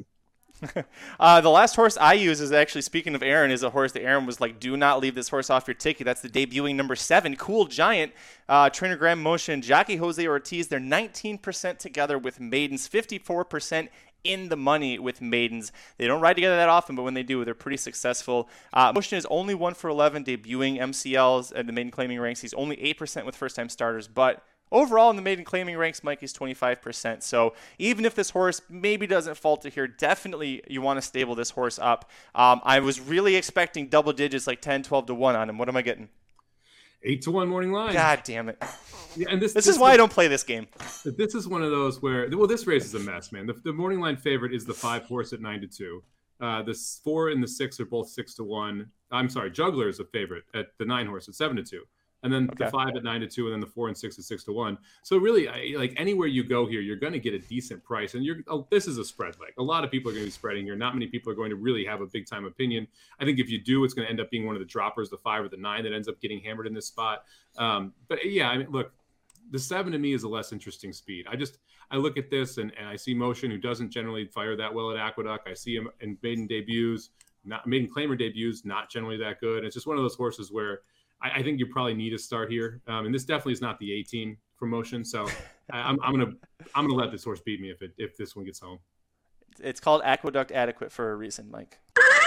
uh, the last horse I use is actually, speaking of Aaron, is a horse that Aaron was like, do not leave this horse off your ticket. That's the debuting number seven, Cool Giant. Uh, Trainer Graham Motion, jockey Jose Ortiz. They're nineteen percent together with Maidens, fifty-four percent in the money with Maidens. They don't ride together that often, but when they do, they're pretty successful. Uh, Motion is only one for eleven debuting M C Ls at the maiden claiming ranks. He's only eight percent with first-time starters, but overall, in the maiden claiming ranks, Mikey's twenty-five percent. So even if this horse maybe doesn't falter here, definitely you want to stable this horse up. Um, I was really expecting double digits, like ten, twelve to one on him. What am I getting? eight to one morning line. God damn it. Yeah, and this, this, this is why I don't play this game. This is one of those where, well, this race is a mess, man. The, the morning line favorite is the five horse at nine to two. Uh, the four and the six are both six to one. I'm sorry, Juggler is a favorite at the nine horse at seven to two. And then okay. the five at nine to two, and then the four and six at six to one. So really, I, like anywhere you go here, you're going to get a decent price. And you're oh, this is a spread leg. A lot of people are going to be spreading here. Not many people are going to really have a big time opinion. I think if you do, it's going to end up being one of the droppers, the five or the nine, that ends up getting hammered in this spot. Um, but yeah, I mean, look, the seven to me is a less interesting speed. I just I look at this and, and I see Motion, who doesn't generally fire that well at Aqueduct. I see him in maiden debuts, not maiden claimer debuts, not generally that good. It's just one of those horses where I think you probably need a start here, um, and this definitely is not the eighteen for Motion. So I'm, I'm gonna I'm gonna let this horse beat me if it if this one gets home. It's called Aqueduct Adequate for a reason, Mike.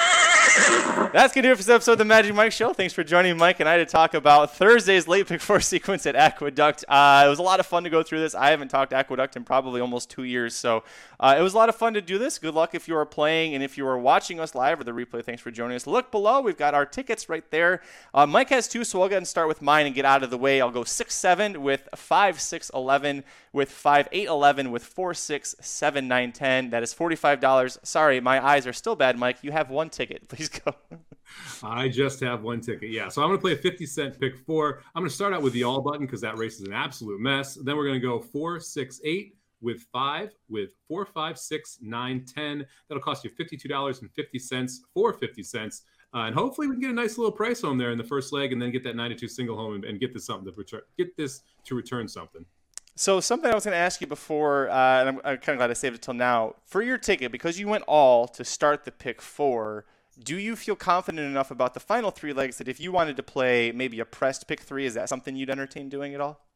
That's going to do it for this episode of the Magic Mike Show. Thanks for joining Mike and I to talk about Thursday's late pick four sequence at Aqueduct. Uh, it was a lot of fun to go through this. I haven't talked Aqueduct in probably almost two years, so uh, it was a lot of fun to do this. Good luck if you are playing, and if you are watching us live or the replay, thanks for joining us. Look below. We've got our tickets right there. Uh, Mike has two, so I'll go ahead and start with mine and get out of the way. I'll go six seven with five six eleven, with five eight eleven, with four six seven nine ten. That is forty-five dollars. Sorry, my eyes are still bad, Mike. You have one ticket. Please go. I just have one ticket. Yeah, so I'm going to play a fifty cent pick four. I'm going to start out with the all button because that race is an absolute mess. Then we're going to go four, six, eight with five, with four, five, six, nine, ten. That'll cost you fifty-two dollars and fifty cents for fifty cents. Uh, and hopefully we can get a nice little price home there in the first leg, and then get that ninety-two single home and, and get this something to return. Get this to return something. So something I was going to ask you before, uh, and I'm, I'm kind of glad I saved it till now. For your ticket, because you went all to start the pick four, do you feel confident enough about the final three legs that if you wanted to play maybe a pressed pick three, is that something you'd entertain doing at all?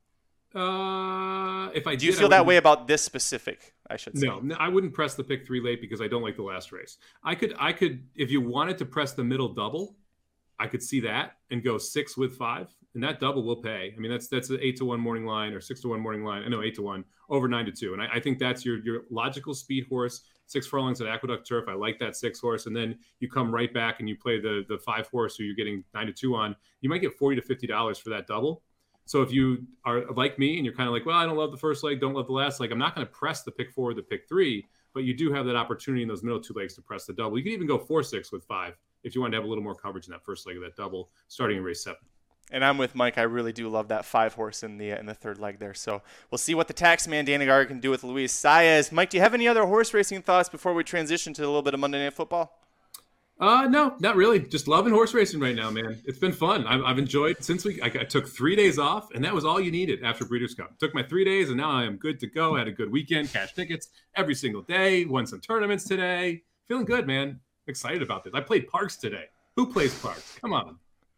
Uh, if I do you did, feel that way about this specific? I should say. No, no, I wouldn't press the pick three late because I don't like the last race. I could, I could, if you wanted to press the middle double, I could see that and go six with five, and that double will pay. I mean, that's that's an eight to one morning line or six to one morning line. I know eight to one over nine to two, and I, I think that's your your logical speed horse. Six furlongs at Aqueduct Turf. I like that six horse, and then you come right back and you play the the five horse who you're getting nine to two on. You might get forty to fifty dollars for that double. So if you are like me and you're kind of like, well, I don't love the first leg, don't love the last leg, I'm not going to press the pick four or the pick three, but you do have that opportunity in those middle two legs to press the double. You can even go four six with five if you want to have a little more coverage in that first leg of that double starting in race seven. And I'm with Mike. I really do love that five horse in the in the third leg there. So we'll see what the tax man Danny Gar can do with Luis Saez. Mike, do you have any other horse racing thoughts before we transition to a little bit of Monday Night Football? Uh, no, not really. Just loving horse racing right now, man. It's been fun. I've, I've enjoyed since we. I, I took three days off, and that was all you needed after Breeders' Cup. Took my three days, and now I am good to go. Had a good weekend. Cash tickets every single day. Won some tournaments today. Feeling good, man. Excited about this. I played Parks today. Who plays Parks? Come on.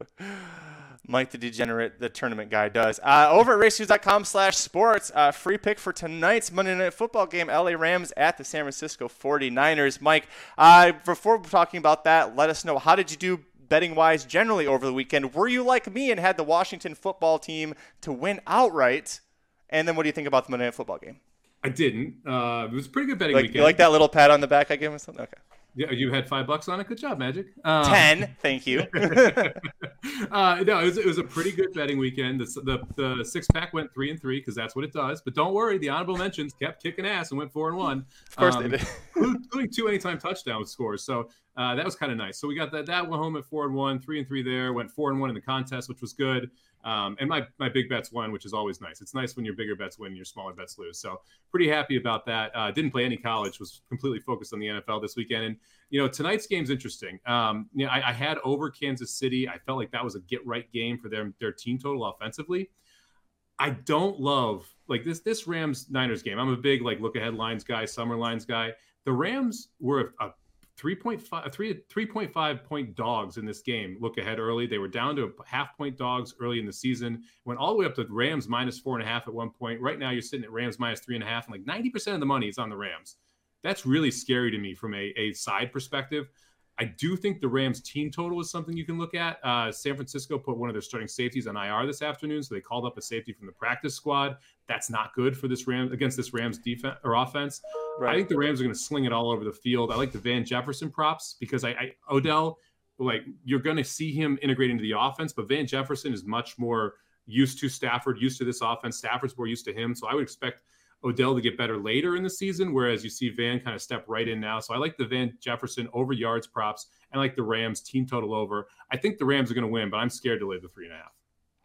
Mike the Degenerate, the tournament guy, does. Uh, over at racenews.com slash sports, uh, free pick for tonight's Monday Night Football game, L A Rams at the San Francisco forty-niners. Mike, uh, before talking about that, let us know, how did you do betting-wise generally over the weekend? Were you like me and had the Washington football team to win outright? And then what do you think about the Monday Night Football game? I didn't. Uh, it was a pretty good betting like, weekend. You like that little pat on the back I gave him? Okay. Yeah, you had five bucks on it. Good job, Magic. Um, Ten, thank you. uh, no, it was, it was a pretty good betting weekend. The the, the six pack went three and three because that's what it does. But don't worry, the honorable mentions kept kicking ass and went four and one. Of course um, they did, including two anytime touchdown scores. So uh, that was kind of nice. So we got that that went home at four and one, three and three there. Went four and one in the contest, which was good. Um, and my, my big bets won, which is always nice. It's nice when your bigger bets win and your smaller bets lose. So pretty happy about that. Uh, didn't play any college, was completely focused on the N F L this weekend. And, you know, tonight's game's interesting. Um, you know, I, I had over Kansas City. I felt like that was a get-right game for their, their team total offensively. I don't love, like, this this Rams-Niners game. I'm a big, like, look-ahead lines guy, summer lines guy. The Rams were a, a three point five, three, three point five point dogs in this game. Look ahead early. They were down to half point dogs early in the season. Went all the way up to Rams minus four and a half at one point. Right now you're sitting at Rams minus three and a half. And like ninety percent of the money is on the Rams. That's really scary to me from a, a side perspective. I do think the Rams team total is something you can look at. Uh, San Francisco put one of their starting safeties on I R this afternoon, so they called up a safety from the practice squad. That's not good for this Rams against this Rams defense or offense. Right. I think the Rams are going to sling it all over the field. I like the Van Jefferson props because I, I Odell, like you're going to see him integrate into the offense, but Van Jefferson is much more used to Stafford, used to this offense. Stafford's more used to him, so I would expect Odell to get better later in the season, whereas you see Van kind of step right in now. So I like the Van Jefferson over yards props and I like the Rams team total over. I think the Rams are going to win, but I'm scared to lay the three and a half.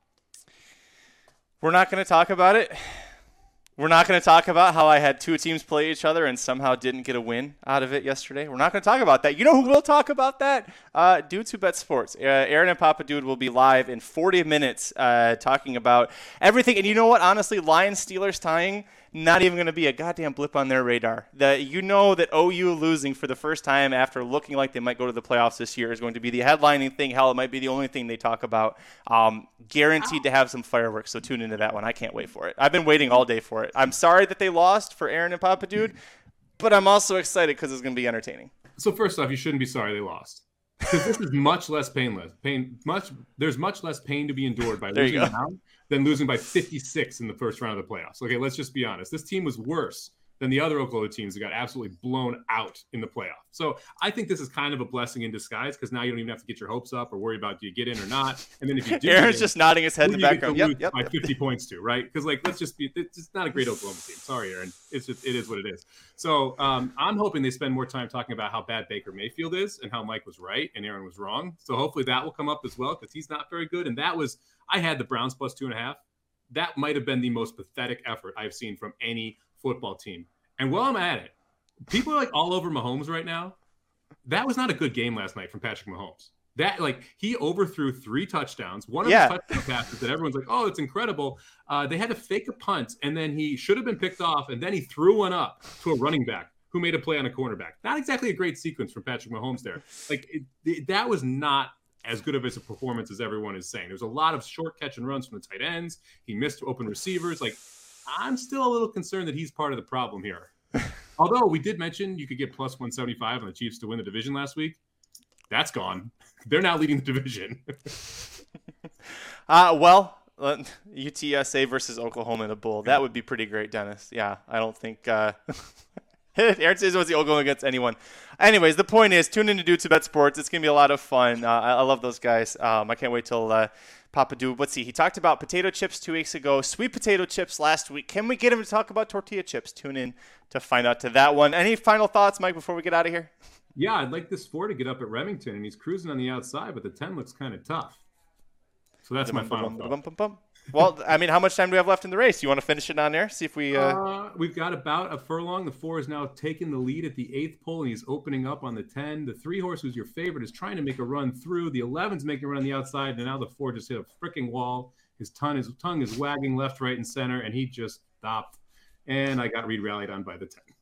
We're not going to talk about it. We're not going to talk about how I had two teams play each other and somehow didn't get a win out of it yesterday. We're not going to talk about that. You know who will talk about that? Uh, Dudes Who Bet Sports. Uh, Aaron and Papa Dude will be live in forty minutes uh, talking about everything. And you know what? Honestly, Lions-Steelers tying, not even going to be a goddamn blip on their radar. The, you know that O U losing for the first time after looking like they might go to the playoffs this year is going to be the headlining thing. Hell, it might be the only thing they talk about. Um, guaranteed to have some fireworks, so tune into that one. I can't wait for it. I've been waiting all day for it. I'm sorry that they lost for Aaron and Papa Dude, but I'm also excited because it's going to be entertaining. So first off, you shouldn't be sorry they lost. Because this is much less painless. Pain, much. There's much less pain to be endured by losing now than losing by fifty-six in the first round of the playoffs. Okay, let's just be honest. This team was worse than the other Oklahoma teams that got absolutely blown out in the playoff. So I think this is kind of a blessing in disguise because now you don't even have to get your hopes up or worry about do you get in or not. And then if you do, Aaron's in, just nodding his head in the background. Yep, yep, by yep. fifty points too, right? Because like let's just be, it's not a great Oklahoma team. Sorry, Aaron. It's just it is what it is. So um, I'm hoping they spend more time talking about how bad Baker Mayfield is and how Mike was right and Aaron was wrong. So hopefully that will come up as well because he's not very good. And that was I had the Browns plus two and a half. That might have been the most pathetic effort I've seen from any football team. And while I'm at it, people are like all over Mahomes right now. That was not a good game last night from Patrick Mahomes. That like he overthrew three touchdowns. One of yeah. the touchdown passes that everyone's like, oh, it's incredible. Uh, they had to fake a punt, and then he should have been picked off, and then he threw one up to a running back who made a play on a cornerback. Not exactly a great sequence from Patrick Mahomes there. Like it, it, that was not as good of a performance as everyone is saying. There's a lot of short catch and runs from the tight ends. He missed open receivers. Like I'm still a little concerned that he's part of the problem here. Although we did mention you could get plus one seventy-five on the Chiefs to win the division last week. that's gone. They're now leading the division. uh, well, U T S A versus Oklahoma in a bowl. That would be pretty great, Dennis. Yeah, I don't think uh, Aaron says it was the Oklahoma against anyone. Anyways, the point is, tune in to Dudes Who Bet Sports. It's going to be a lot of fun. Uh, I, I love those guys. Um, I can't wait till uh, Papa Do. Let's see. He talked about potato chips two weeks ago, sweet potato chips last week. Can we get him to talk about tortilla chips? Tune in to find out to that one. Any final thoughts, Mike, before we get out of here? Yeah, I'd like this four to get up at Remington, and he's cruising on the outside, but the ten looks kind of tough. So that's my final thought. Well, I mean, how much time do we have left in the race? You want to finish it on there? See if we... Uh... Uh, we've got about a furlong. The four is now taking the lead at the eighth pole, and he's opening up on the ten. The three horse, who's your favorite, is trying to make a run through. The eleven's making a run on the outside, and now the four just hit a freaking wall. His tongue is, tongue is wagging left, right, and center, and he just stopped. And I got Reed rallied on by the ten.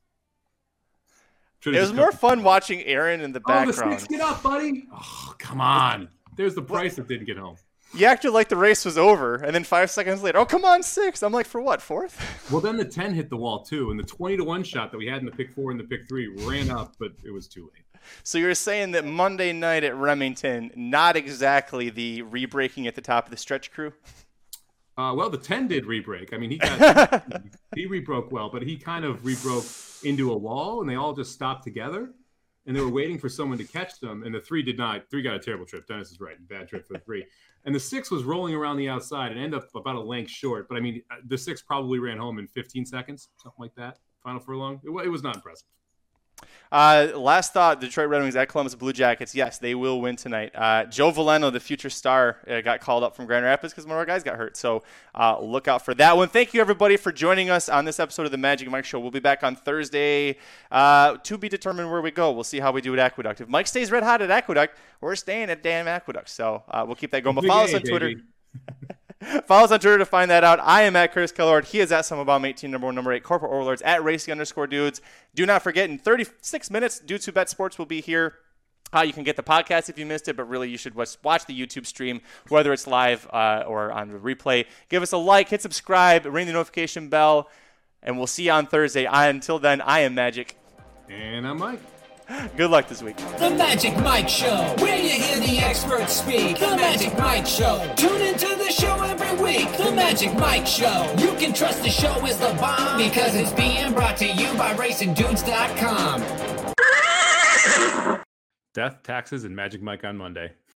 Should've it was more fun watching Aaron in the background. Oh, the six, get up, buddy. Oh, come on. There's the price that didn't get home. You acted like the race was over, and then five seconds later, oh, come on, six. I'm like, for what, fourth? Well, then the ten hit the wall, too, and the twenty to one shot that we had in the pick four and the pick three ran up, but it was too late. So you're saying that Monday night at Remington, not exactly the re-breaking at the top of the stretch crew? Uh, well, the ten did re-break. I mean, he got he re-broke well, but he kind of re-broke into a wall, and they all just stopped together, and they were waiting for someone to catch them, and the three did not. Three got a terrible trip. Dennis is right. Bad trip for the three. And the six was rolling around the outside and ended up about a length short. But, I mean, the six probably ran home in fifteen seconds, something like that, final furlong. It, it was not impressive. Uh, last thought, Detroit Red Wings at Columbus Blue Jackets. Yes, they will win tonight. Uh, Joe Veleno, the future star, uh, got called up from Grand Rapids because one of our guys got hurt. So uh, look out for that one. Thank you, everybody, for joining us on this episode of the Magic Mike Show. We'll be back on Thursday uh, to be determined where we go. We'll see how we do at Aqueduct. If Mike stays red hot at Aqueduct, we're staying at damn Aqueduct. So uh, we'll keep that going. But follow us on Twitter. Follow us on Twitter to find that out. I am at Curtis Kellard. He is at SummerBomb eighteen, number one, number eight, Corporate Overlords, at Racing underscore dudes. Do not forget, in thirty-six minutes, Dudes Who Bet Sports will be here. Uh, you can get the podcast if you missed it, but really you should watch, watch the YouTube stream, whether it's live uh, or on the replay. Give us a like, hit subscribe, ring the notification bell, and we'll see you on Thursday. I, until then, I am Magic. And I'm Mike. Good luck this week. The Magic Mike Show, where you hear the experts speak. The Magic Mike Show. Tune into the show every week. The Magic Mike Show. You can trust the show is the bomb because it's being brought to you by Racing Dudes dot com. Death, taxes, and Magic Mike on Monday.